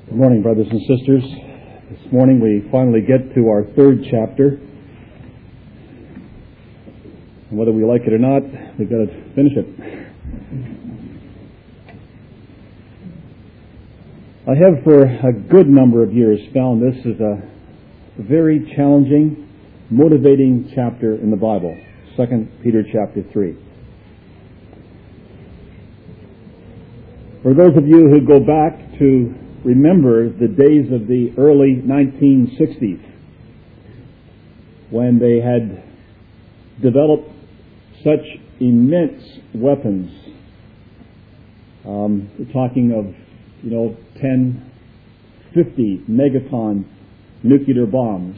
Good morning, brothers and sisters. This morning we finally get to our third chapter. And whether we like it or not, we've got to finish it. I have for a good number of years found this is a very challenging, motivating chapter in the Bible, 2 Peter chapter 3. For those of you who go back to remember the days of the early 1960s, when they had developed such immense weapons, we're talking of 10, 50 megaton nuclear bombs,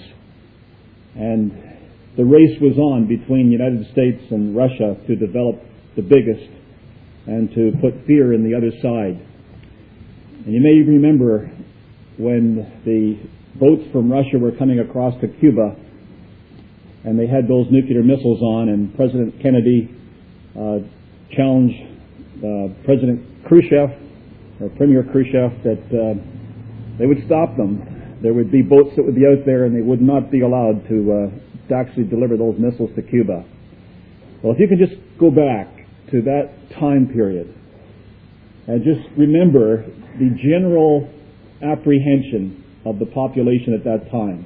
and the race was on between the United States and Russia to develop the biggest and to put fear in the other side. And you may remember when the boats from Russia were coming across to Cuba and they had those nuclear missiles on, and President Kennedy challenged President Khrushchev, or Premier Khrushchev, that they would stop them. There would be boats that would be out there and they would not be allowed to actually deliver those missiles to Cuba. Well, if you could just go back to that time period and just remember the general apprehension of the population at that time.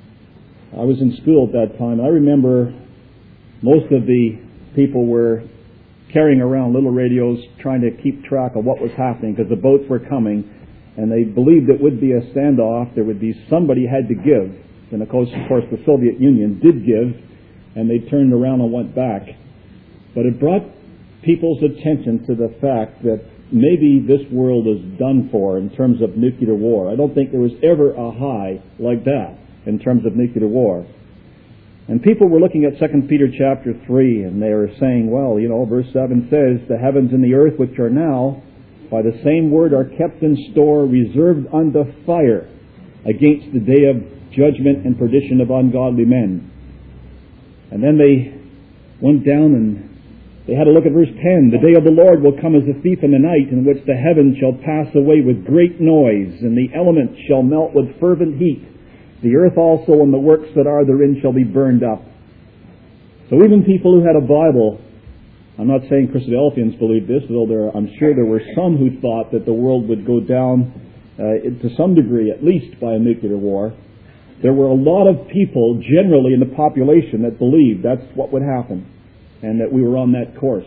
I was in school at that time, and I remember most of the people were carrying around little radios trying to keep track of what was happening, because the boats were coming, and they believed it would be a standoff. There would be somebody had to give. And of course, the Soviet Union did give, and they turned around and went back. But it brought people's attention to the fact that maybe this world is done for in terms of nuclear war. I don't think there was ever a high like that in terms of nuclear war. And people were looking at 2 Peter chapter 3, and they were saying, well, verse 7 says, the heavens and the earth which are now, by the same word, are kept in store, reserved unto fire, against the day of judgment and perdition of ungodly men. And then they went down and they had a look at verse 10. The day of the Lord will come as a thief in the night, in which the heavens shall pass away with great noise, and the elements shall melt with fervent heat. The earth also and the works that are therein shall be burned up. So even people who had a Bible, I'm not saying Christadelphians believed this, although I'm sure there were some who thought that the world would go down to some degree, at least by a nuclear war. There were a lot of people generally in the population that believed that's what would happen, and that we were on that course.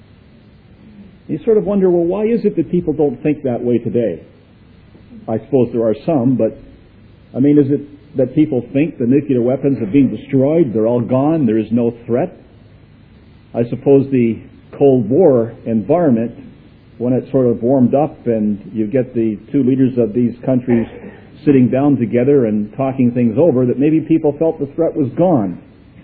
You sort of wonder, well, why is it that people don't think that way today? I suppose there are some, but is it that people think the nuclear weapons have been destroyed, they're all gone, there is no threat? I suppose the Cold War environment, when it sort of warmed up and you get the two leaders of these countries sitting down together and talking things over, that maybe people felt the threat was gone.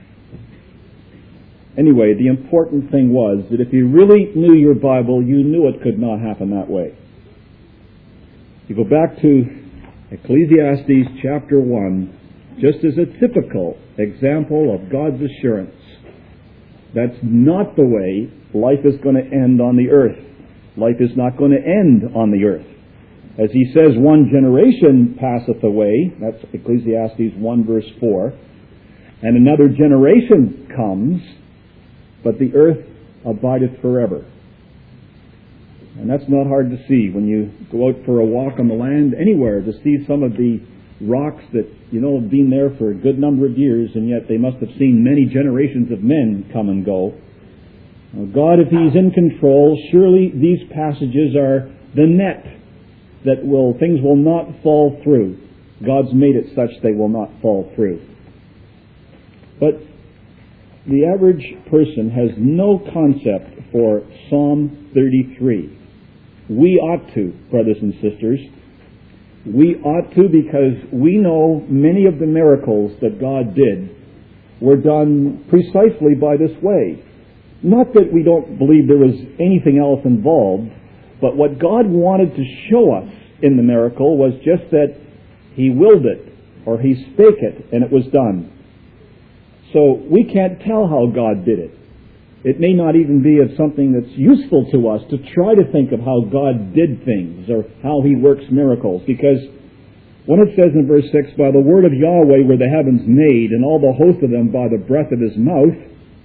Anyway, the important thing was that if you really knew your Bible, you knew it could not happen that way. You go back to Ecclesiastes chapter 1, just as a typical example of God's assurance. That's not the way life is going to end on the earth. Life is not going to end on the earth. As he says, one generation passeth away, that's Ecclesiastes 1 verse 4, and another generation comes, but the earth abideth forever. And that's not hard to see when you go out for a walk on the land anywhere, to see some of the rocks that, have been there for a good number of years, and yet they must have seen many generations of men come and go. Now, God, if He's in control, surely these passages are the net that things will not fall through. God's made it such they will not fall through. But the average person has no concept for Psalm 33. We ought to, brothers and sisters. We ought to, because we know many of the miracles that God did were done precisely by this way. Not that we don't believe there was anything else involved, but what God wanted to show us in the miracle was just that He willed it, or He spake it, and it was done. So we can't tell how God did it. It may not even be of something that's useful to us to try to think of how God did things or how He works miracles. Because when it says in verse 6, by the word of Yahweh were the heavens made, and all the host of them by the breath of His mouth,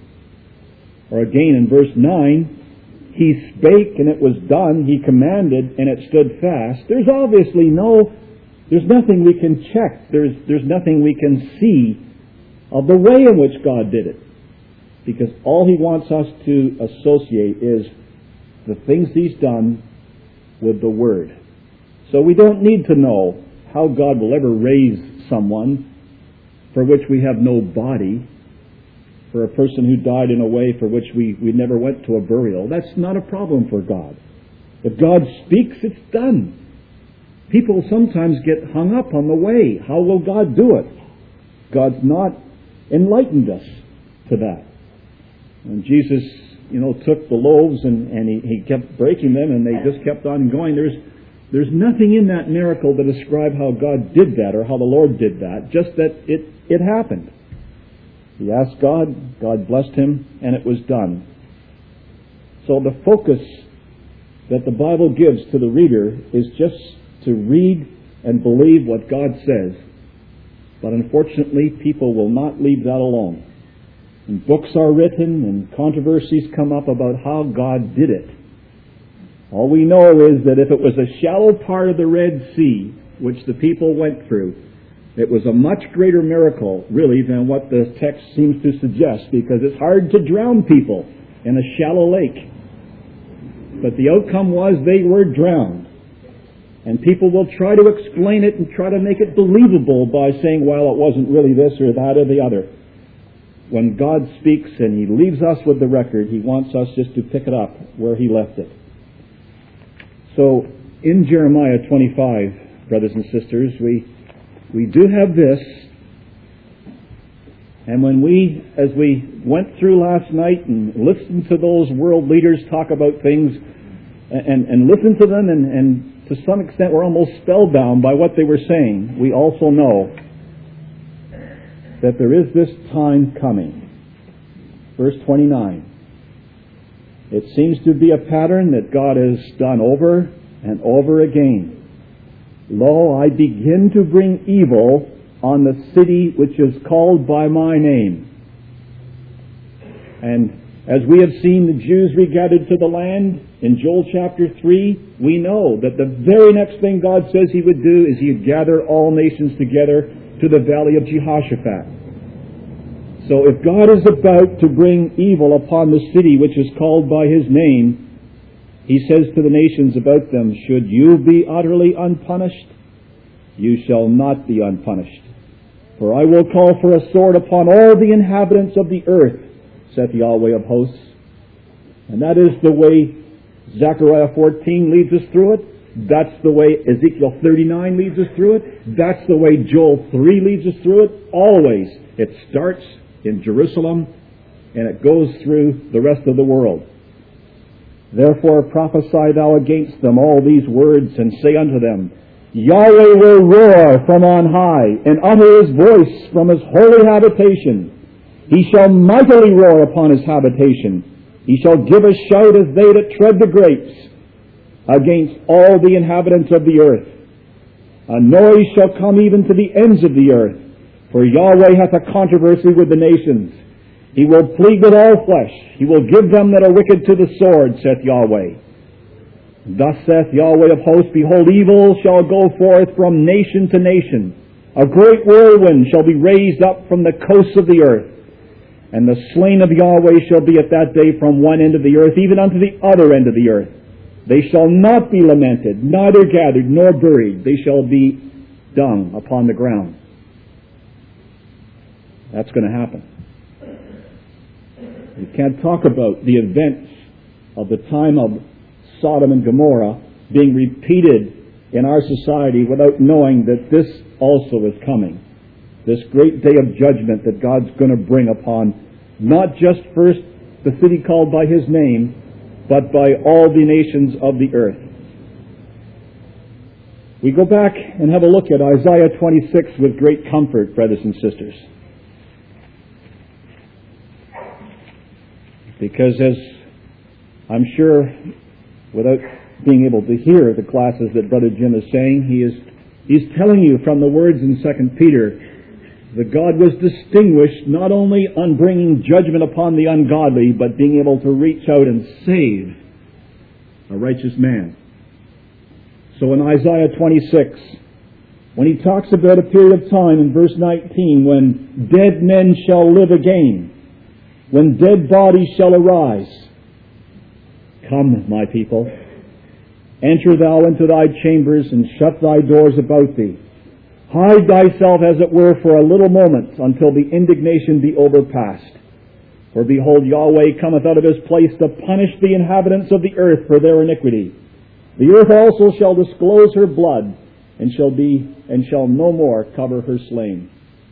or again in verse 9, He spake and it was done, He commanded and it stood fast. There's nothing we can check. There's nothing we can see of the way in which God did it. Because all He wants us to associate is the things He's done with the Word. So we don't need to know how God will ever raise someone for which we have no body, for a person who died in a way for which we never went to a burial. That's not a problem for God. If God speaks, it's done. People sometimes get hung up on the way. How will God do it? God's not enlightened us to that. And Jesus, took the loaves and he kept breaking them and they just kept on going. There's nothing in that miracle to describe how God did that or how the Lord did that, just that it happened. He asked God, God blessed him, and it was done. So the focus that the Bible gives to the reader is just to read and believe what God says. But unfortunately, people will not leave that alone. And books are written and controversies come up about how God did it. All we know is that if it was a shallow part of the Red Sea, which the people went through, it was a much greater miracle, really, than what the text seems to suggest, because it's hard to drown people in a shallow lake. But the outcome was they were drowned. And people will try to explain it and try to make it believable by saying, well, it wasn't really this or that or the other. When God speaks and He leaves us with the record, He wants us just to pick it up where He left it. So, in Jeremiah 25, brothers and sisters, we do have this. And as we went through last night and listened to those world leaders talk about things and listened to them and to some extent we're almost spellbound by what they were saying, we also know that there is this time coming. Verse 29. It seems to be a pattern that God has done over and over again. Lo, I begin to bring evil on the city which is called by my name. And as we have seen the Jews regathered to the land in Joel chapter 3, we know that the very next thing God says He would do is He'd gather all nations together to the valley of Jehoshaphat. So if God is about to bring evil upon the city which is called by His name, He says to the nations about them, should you be utterly unpunished? You shall not be unpunished. For I will call for a sword upon all the inhabitants of the earth, saith Yahweh of hosts. And that is the way Zechariah 14 leads us through it. That's the way Ezekiel 39 leads us through it. That's the way Joel 3 leads us through it. Always. It starts in Jerusalem and it goes through the rest of the world. Therefore prophesy thou against them all these words, and say unto them, Yahweh will roar from on high, and utter His voice from His holy habitation. He shall mightily roar upon His habitation. He shall give a shout as they that tread the grapes, against all the inhabitants of the earth. A noise shall come even to the ends of the earth, for Yahweh hath a controversy with the nations. He will plead with all flesh. He will give them that are wicked to the sword, saith Yahweh. Thus saith Yahweh of hosts, behold, evil shall go forth from nation to nation. A great whirlwind shall be raised up from the coasts of the earth. And the slain of Yahweh shall be at that day from one end of the earth, even unto the other end of the earth. They shall not be lamented, neither gathered, nor buried. They shall be dung upon the ground. That's going to happen. You can't talk about the events of the time of Sodom and Gomorrah being repeated in our society without knowing that this also is coming. This great day of judgment that God's going to bring upon not just first the city called by His name, but by all the nations of the earth. We go back and have a look at Isaiah 26 with great comfort, brothers and sisters. Because as I'm sure, without being able to hear the classes that Brother Jim is saying, he's telling you from the words in 2 Peter that God was distinguished not only on bringing judgment upon the ungodly, but being able to reach out and save a righteous man. So in Isaiah 26, when he talks about a period of time in verse 19, when dead men shall live again, when dead bodies shall arise, come, my people, enter thou into thy chambers and shut thy doors about thee. Hide thyself, as it were, for a little moment, until the indignation be overpast. For behold, Yahweh cometh out of his place to punish the inhabitants of the earth for their iniquity. The earth also shall disclose her blood, and shall no more cover her slain.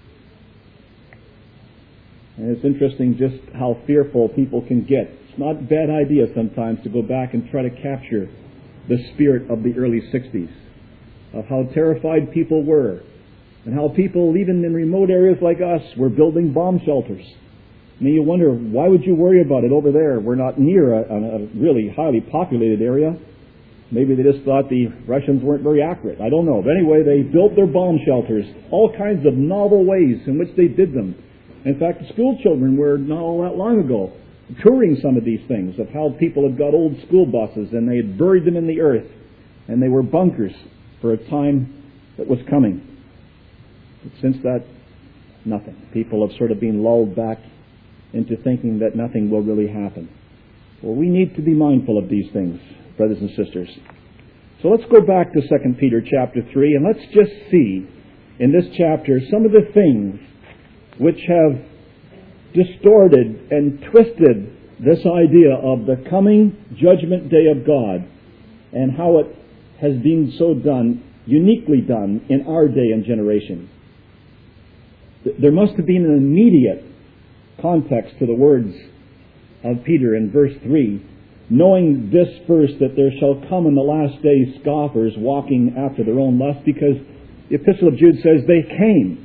And it's interesting just how fearful people can get. It's not a bad idea sometimes to go back and try to capture the spirit of the early 60s, of how terrified people were, and how people, even in remote areas like us, were building bomb shelters. I mean, you wonder, why would you worry about it over there? We're not near a really highly populated area. Maybe they just thought the Russians weren't very accurate. I don't know. But anyway, they built their bomb shelters, all kinds of novel ways in which they did them. In fact, the school children were not all that long ago touring some of these things, of how people had got old school buses and they had buried them in the earth, and they were bunkers for a time that was coming. But since that, nothing. People have sort of been lulled back into thinking that nothing will really happen. Well, we need to be mindful of these things, brothers and sisters. So let's go back to 2 Peter chapter 3, and let's just see in this chapter some of the things which have distorted and twisted this idea of the coming judgment day of God, and how it has been so done, uniquely done, in our day and generation. There must have been an immediate context to the words of Peter in verse 3, knowing this first, that there shall come in the last days scoffers walking after their own lust, because the Epistle of Jude says they came.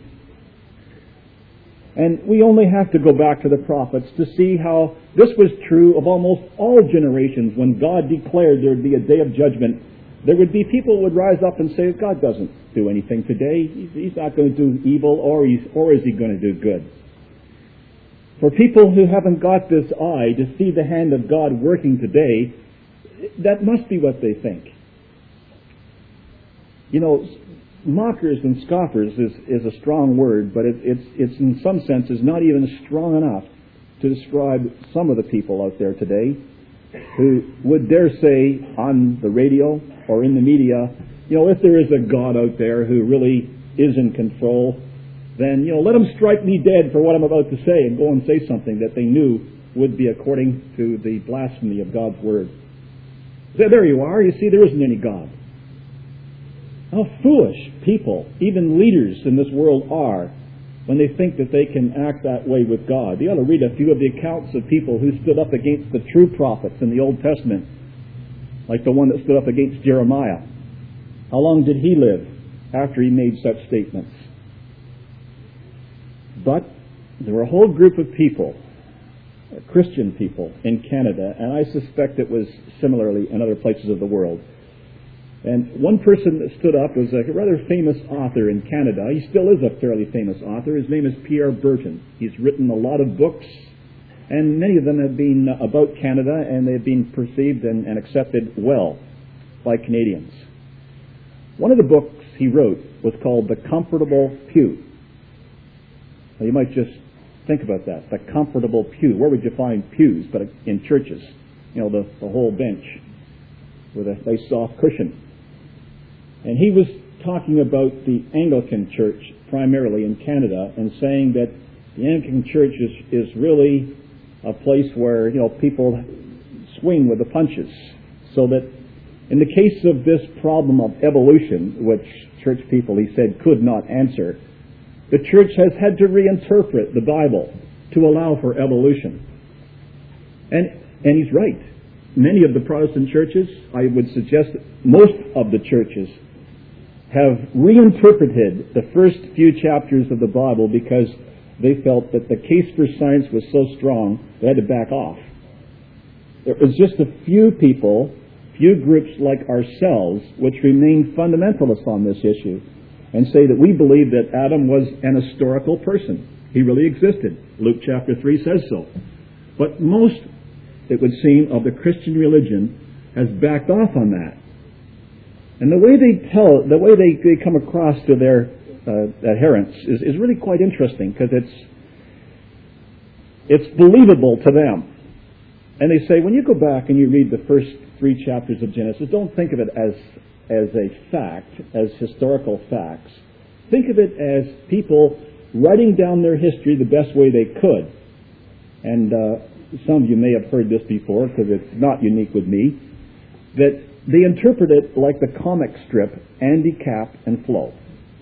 And we only have to go back to the prophets to see how this was true of almost all generations. When God declared there would be a day of judgment, there would be people who would rise up and say, God doesn't do anything today. He's not going to do evil, or is he going to do good? For people who haven't got this eye to see the hand of God working today, that must be what they think. You know, mockers and scoffers is a strong word, but it's in some senses not even strong enough to describe some of the people out there today who would dare say on the radio or in the media, you know, if there is a God out there who really is in control, then, you know, let him strike me dead for what I'm about to say, and go and say something that they knew would be according to the blasphemy of God's word. So there you are. You see, there isn't any God. How foolish people, even leaders in this world, are when they think that they can act that way with God. You ought to read a few of the accounts of people who stood up against the true prophets in the Old Testament, like the one that stood up against Jeremiah. How long did he live after he made such statements? But there were a whole group of people, Christian people, in Canada, and I suspect it was similarly in other places of the world. And one person that stood up was a rather famous author in Canada. He still is a fairly famous author. His name is Pierre Berton. He's written a lot of books, and many of them have been about Canada, and they've been perceived and accepted well by Canadians. One of the books he wrote was called The Comfortable Pew. Now, you might just think about that, the comfortable pew. Where would you find pews but in churches? You know, the whole bench with a nice soft cushion. And he was talking about the Anglican Church primarily in Canada, and saying that the Anglican Church is really a place where, you know, people swing with the punches. So that in the case of this problem of evolution, which church people, he said, could not answer, the church has had to reinterpret the Bible to allow for evolution. And he's right. Many of the Protestant churches, I would suggest that most of the churches, have reinterpreted the first few chapters of the Bible because they felt that the case for science was so strong they had to back off It's just a few people, few groups like ourselves, which remain fundamentalists on this issue and say that we believe that Adam was an historical person. He really existed. Luke chapter 3 says so. But most, it would seem, of the Christian religion has backed off on that. And the way they come across to their adherents is really quite interesting, because it's believable to them. And they say, when you go back and you read the first 3 chapters of Genesis, don't think of it as a fact, as historical facts. Think of it as people writing down their history the best way they could. And some of you may have heard this before, because it's not unique with me, that they interpret it like the comic strip Andy, Cap, and Flo.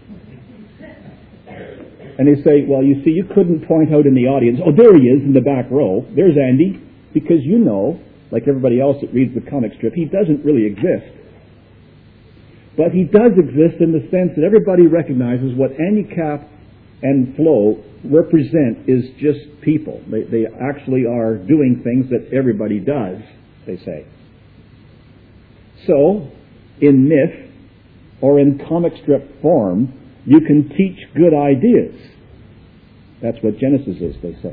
And they say, well, you see, you couldn't point out in the audience, oh, there he is in the back row. There's Andy. Because you know, like everybody else that reads the comic strip, he doesn't really exist. But he does exist in the sense that everybody recognizes what Andy, Cap, and Flo represent is just people. They actually are doing things that everybody does, they say. So, in myth, or in comic strip form, you can teach good ideas. That's what Genesis is, they say.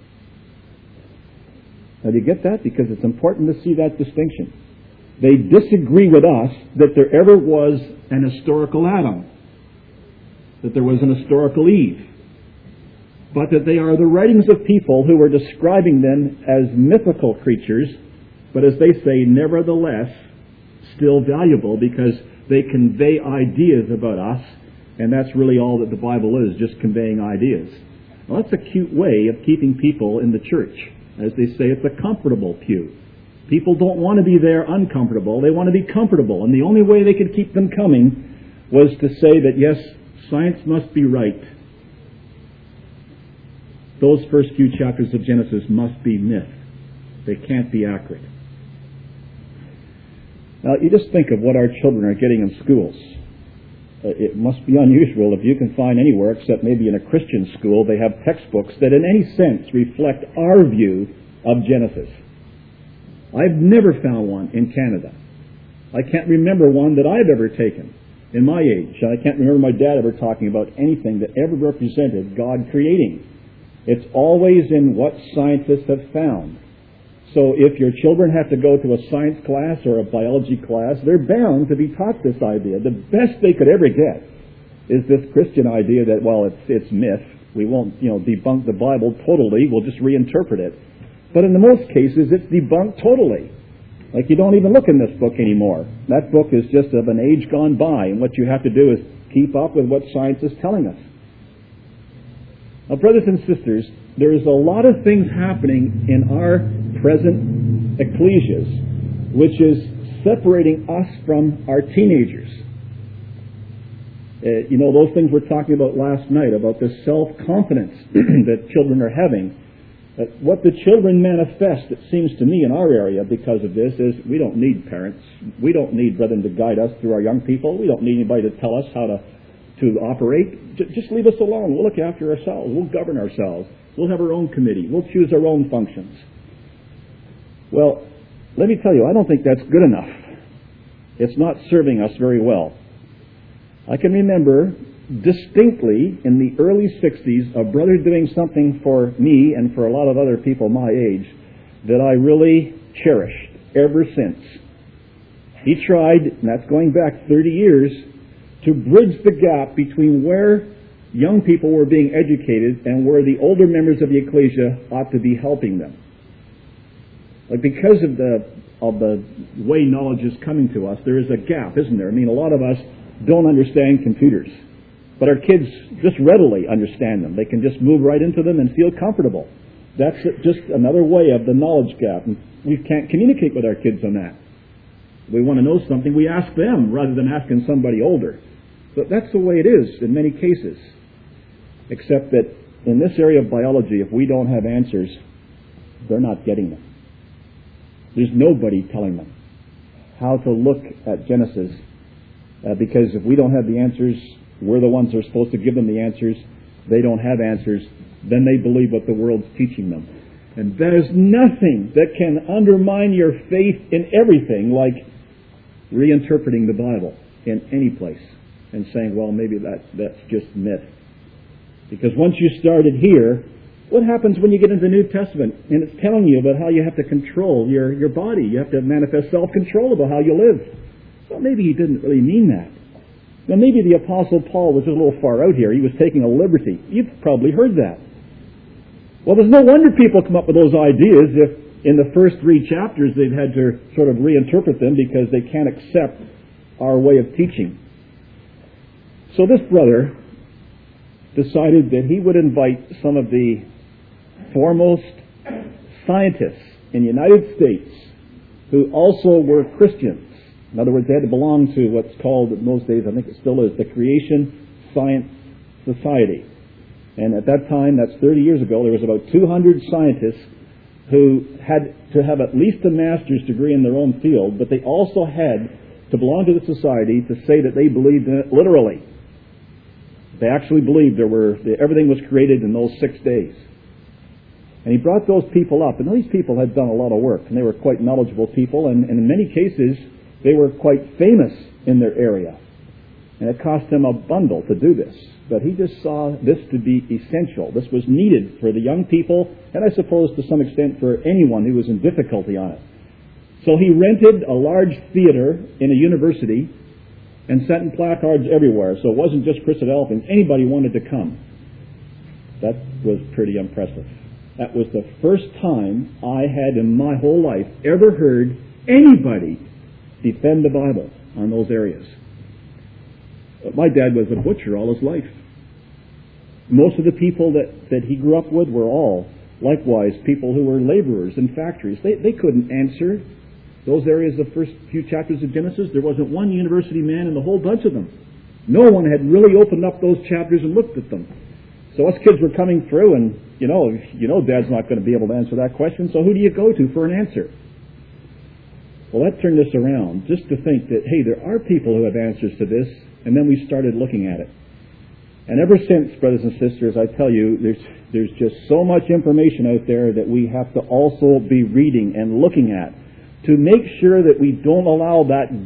Now, do you get that? Because it's important to see that distinction. They disagree with us that there ever was an historical Adam, that there was an historical Eve, but that they are the writings of people who are describing them as mythical creatures, but as they say, nevertheless, still valuable because they convey ideas about us, and that's really all that the Bible is, just conveying ideas. Well, that's a cute way of keeping people in the church. As they say, it's a comfortable pew. People don't want to be there uncomfortable. They want to be comfortable. And the only way they could keep them coming was to say that, yes, science must be right. Those first few chapters of Genesis must be myth. They can't be accurate. Now, you just think of what our children are getting in schools. It must be unusual if you can find anywhere, except maybe in a Christian school, they have textbooks that in any sense reflect our view of Genesis. I've never found one in Canada. I can't remember one that I've ever taken in my age. I can't remember my dad ever talking about anything that ever represented God creating. It's always in what scientists have found. So if your children have to go to a science class or a biology class, they're bound to be taught this idea. The best they could ever get is this Christian idea that, well, it's myth. We won't, debunk the Bible totally. We'll just reinterpret it. But in the most cases, it's debunked totally. Like, you don't even look in this book anymore. That book is just of an age gone by, and what you have to do is keep up with what science is telling us. Now, brothers and sisters, there is a lot of things happening in our present ecclesias, which is separating us from our teenagers. Those things we're talking about last night, about the self-confidence that children are having. What the children manifest, it seems to me, in our area because of this, is we don't need parents. We don't need brethren to guide us through our young people. We don't need anybody to tell us how to operate. Just leave us alone. We'll look after ourselves. We'll govern ourselves. We'll have our own committee. We'll choose our own functions. Well, let me tell you, I don't think that's good enough. It's not serving us very well. I can remember distinctly in the early 60s a brother doing something for me and for a lot of other people my age that I really cherished ever since. He tried, and that's going back 30 years, to bridge the gap between where young people were being educated and where the older members of the ecclesia ought to be helping them. Because of the way knowledge is coming to us, there is a gap, isn't there? I mean, a lot of us don't understand computers, but our kids just readily understand them. They can just move right into them and feel comfortable. That's just another way of the knowledge gap. And we can't communicate with our kids on that. We want to know something, we ask them rather than asking somebody older. But that's the way it is in many cases. Except that in this area of biology, if we don't have answers, they're not getting them. There's nobody telling them how to look at Genesis, because if we don't have the answers, we're the ones who are supposed to give them the answers. They don't have answers. Then they believe what the world's teaching them. And there's nothing that can undermine your faith in everything like reinterpreting the Bible in any place and saying, well, maybe that's just myth. Because once you started here, what happens when you get into the New Testament and it's telling you about how you have to control your body? You have to manifest self-control about how you live. Well, maybe he didn't really mean that. Now, maybe the Apostle Paul was a little far out here. He was taking a liberty. You've probably heard that. Well, there's no wonder people come up with those ideas if in the first 3 chapters they've had to sort of reinterpret them because they can't accept our way of teaching. So this brother decided that he would invite some of the foremost scientists in the United States who also were Christians. In other words, they had to belong to what's called, in those days, I think it still is, the Creation Science Society. And at that time, that's 30 years ago, there was about 200 scientists who had to have at least a master's degree in their own field, but they also had to belong to the society to say that they believed in it literally. They actually believed everything was created in those 6 days. And he brought those people up, and these people had done a lot of work, and they were quite knowledgeable people, and in many cases, they were quite famous in their area. And it cost him a bundle to do this. But he just saw this to be essential. This was needed for the young people, and I suppose to some extent for anyone who was in difficulty on it. So he rented a large theater in a university and sent in placards everywhere. So it wasn't just Chris Adelphine. Anybody wanted to come. That was pretty impressive. That was the first time I had in my whole life ever heard anybody defend the Bible on those areas. But my dad was a butcher all his life. Most of the people that he grew up with were all, likewise, people who were laborers in factories. They couldn't answer those areas, the first few chapters of Genesis. There wasn't one university man in the whole bunch of them. No one had really opened up those chapters and looked at them. So us kids were coming through, and you know Dad's not going to be able to answer that question, so who do you go to for an answer? Well, that turned us around, just to think that, hey, there are people who have answers to this, and then we started looking at it. And ever since, brothers and sisters, I tell you, there's just so much information out there that we have to also be reading and looking at to make sure that we don't allow that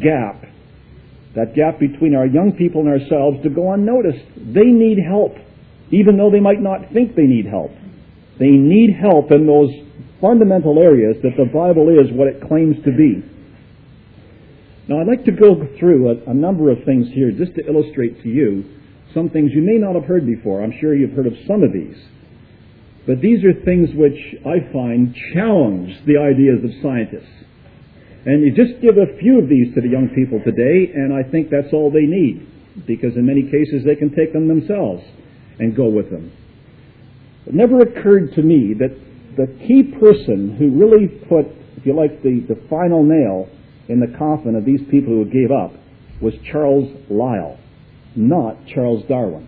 gap between our young people and ourselves to go unnoticed. They need help, even though they might not think they need help. They need help in those fundamental areas that the Bible is what it claims to be. Now, I'd like to go through a number of things here just to illustrate to you some things you may not have heard before. I'm sure you've heard of some of these. But these are things which I find challenge the ideas of scientists. And you just give a few of these to the young people today, and I think that's all they need, because in many cases they can take them themselves and go with them. It never occurred to me that the key person who really put, if you like, the final nail in the coffin of these people who gave up was Charles Lyell, not Charles Darwin.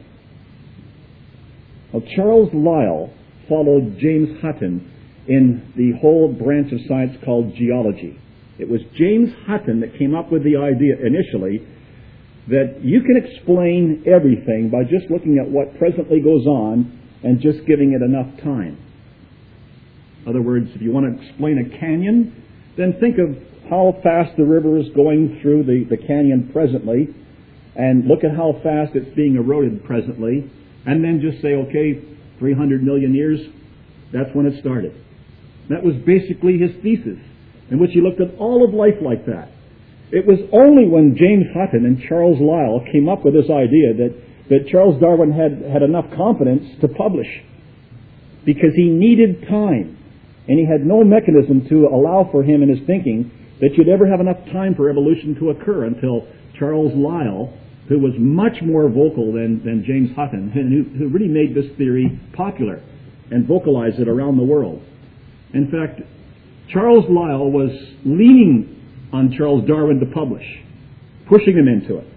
Now, Charles Lyell followed James Hutton in the whole branch of science called geology. It was James Hutton that came up with the idea initially that you can explain everything by just looking at what presently goes on and just giving it enough time. In other words, if you want to explain a canyon, then think of how fast the river is going through the canyon presently, and look at how fast it's being eroded presently, and then just say, okay, 300 million years, that's when it started. That was basically his thesis, in which he looked at all of life like that. It was only when James Hutton and Charles Lyell came up with this idea that Charles Darwin had enough confidence to publish, because he needed time, and he had no mechanism to allow for him in his thinking that you'd ever have enough time for evolution to occur until Charles Lyell, who was much more vocal than James Hutton, and who really made this theory popular and vocalized it around the world. In fact, Charles Lyell was leaning on Charles Darwin to publish, pushing him into it.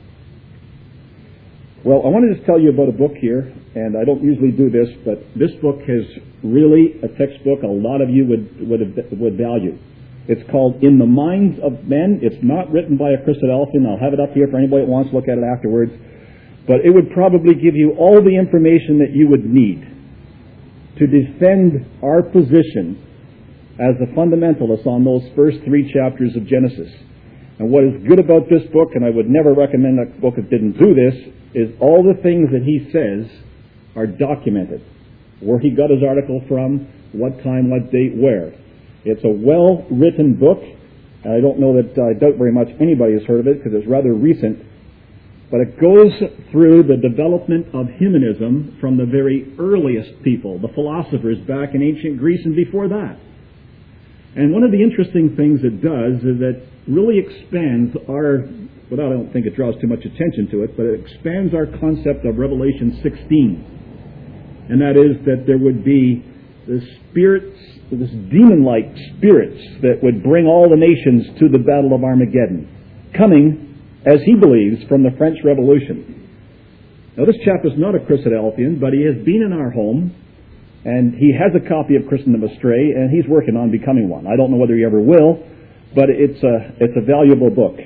Well, I want to just tell you about a book here, and I don't usually do this, but this book is really a textbook a lot of you would value. It's called In the Minds of Men. It's not written by a Chris Adelphine. I'll have it up here for anybody that wants to look at it afterwards. But it would probably give you all the information that you would need. to defend our position as the fundamentalists on those first 3 chapters of Genesis. And what is good about this book, and I would never recommend a book that didn't do this, is all the things that he says are documented. Where he got his article from, what time, what date, where. It's a well-written book. And I don't know that, I doubt very much anybody has heard of it because it's rather recent. But it goes through the development of humanism from the very earliest people, the philosophers back in ancient Greece and before that. And one of the interesting things it does is that really expands our, well, I don't think it draws too much attention to it, but it expands our concept of Revelation 16. And that is that there would be the spirits, this demon-like spirits that would bring all the nations to the Battle of Armageddon, coming, as he believes, from the French Revolution. Now, this chap is not a Christadelphian, but he has been in our home, and he has a copy of Christendom Astray, and he's working on becoming one. I don't know whether he ever will, but it's a valuable book.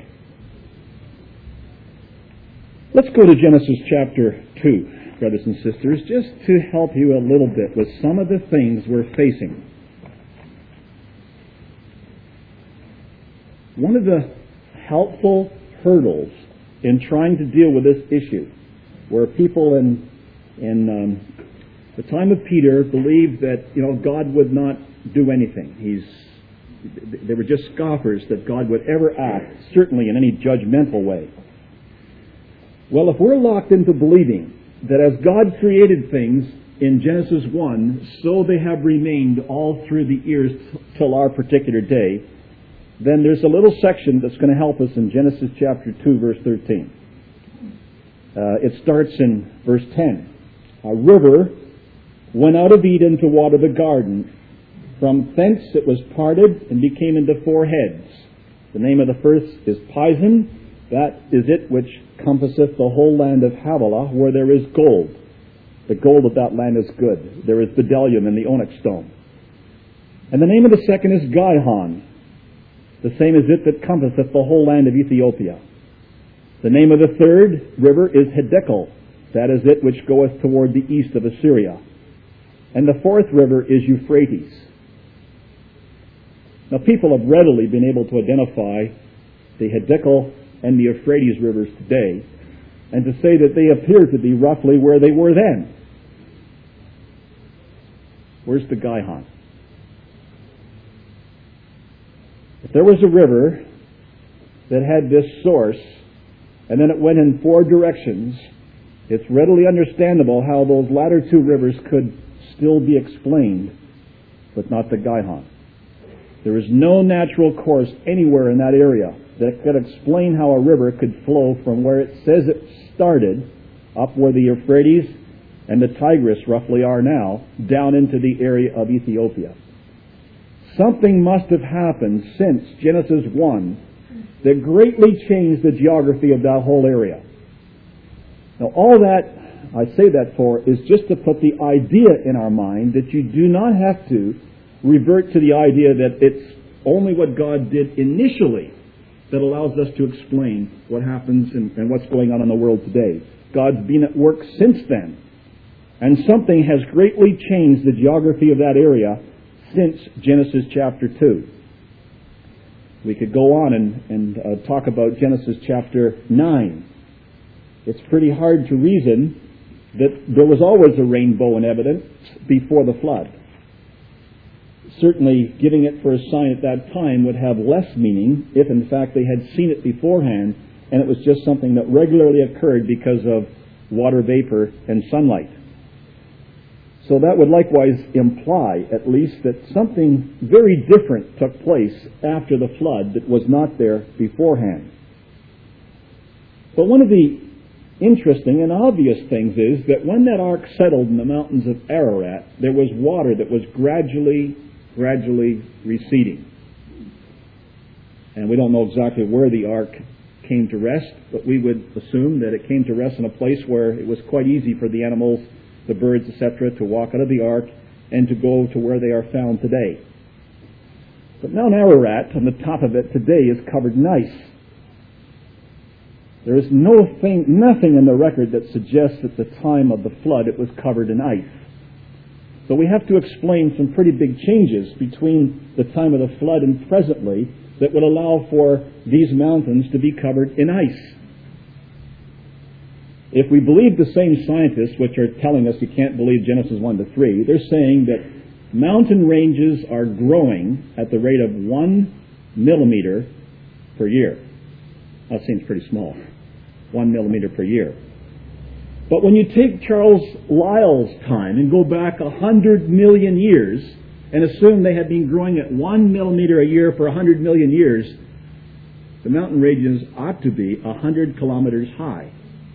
Let's go to Genesis chapter 2. Brothers and sisters, just to help you a little bit with some of the things we're facing. One of the helpful hurdles in trying to deal with this issue, where people in the time of Peter believed that God would not do anything. They were just scoffers that God would ever act, certainly in any judgmental way. Well, if we're locked into believing that as God created things in Genesis 1, so they have remained all through the years till our particular day, then there's a little section that's going to help us in Genesis chapter 2, verse 13. It starts in verse 10. A river went out of Eden to water the garden. From thence it was parted and became into 4 heads. The name of the first is Pison. That is it which compasseth the whole land of Havilah, where there is gold. The gold of that land is good. There is bdellium and the onyx stone. And the name of the second is Gihon. The same is it that compasseth the whole land of Ethiopia. The name of the third river is Hiddekel. That is it which goeth toward the east of Assyria. And the 4th river is Euphrates. Now, people have readily been able to identify the Hiddekel and the Euphrates rivers today, and to say that they appear to be roughly where they were then. Where's the Gihon? If there was a river that had this source, and then it went in 4 directions, it's readily understandable how those latter 2 rivers could still be explained, but not the Gihon. There is no natural course anywhere in that area that could explain how a river could flow from where it says it started, up where the Euphrates and the Tigris roughly are now, down into the area of Ethiopia. Something must have happened since Genesis 1 that greatly changed the geography of that whole area. Now, all that I say that for is just to put the idea in our mind that you do not have to revert to the idea that it's only what God did initially that allows us to explain what happens and what's going on in the world today. God's been at work since then. And something has greatly changed the geography of that area since Genesis chapter 2. We could go on and talk about Genesis chapter 9. It's pretty hard to reason that there was always a rainbow in evidence before the flood. Certainly, giving it for a sign at that time would have less meaning if, in fact, they had seen it beforehand and it was just something that regularly occurred because of water vapor and sunlight. So that would likewise imply, at least, that something very different took place after the flood that was not there beforehand. But one of the interesting and obvious things is that when that ark settled in the mountains of Ararat, there was water that was gradually receding. And we don't know exactly where the ark came to rest, but we would assume that it came to rest in a place where it was quite easy for the animals, the birds, etc., to walk out of the ark and to go to where they are found today. But Mount Ararat, on the top of it today, is covered in ice. There is nothing in the record that suggests at the time of the flood it was covered in ice. So we have to explain some pretty big changes between the time of the flood and presently that would allow for these mountains to be covered in ice. If we believe the same scientists, which are telling us you can't believe Genesis 1 to 3, they're saying that mountain ranges are growing at the rate of 1 millimeter per year. That seems pretty small. 1 millimeter per year. But when you take Charles Lyell's time and go back 100 million years and assume they had been growing at 1 millimeter a year for 100 million years, the mountain ranges ought to be 100 kilometers high.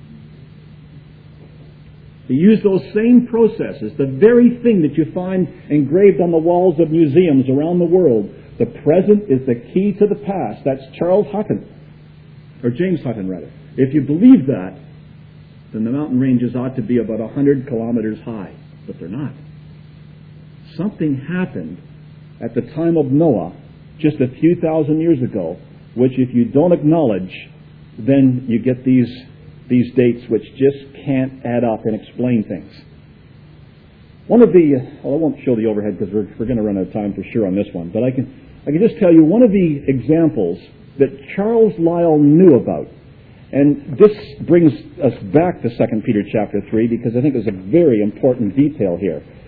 They use those same processes, the very thing that you find engraved on the walls of museums around the world. The present is the key to the past. That's Charles Hutton, or James Hutton rather. If you believe that, then the mountain ranges ought to be about 100 kilometers high. But they're not. Something happened at the time of Noah, just a few thousand years ago, which if you don't acknowledge, then you get these dates which just can't add up and explain things. One of the, I won't show the overhead because we're going to run out of time for sure on this one, but I can just tell you one of the examples that Charles Lyell knew about. And this brings us back to 2 Peter chapter 3 because I think there's a very important detail here.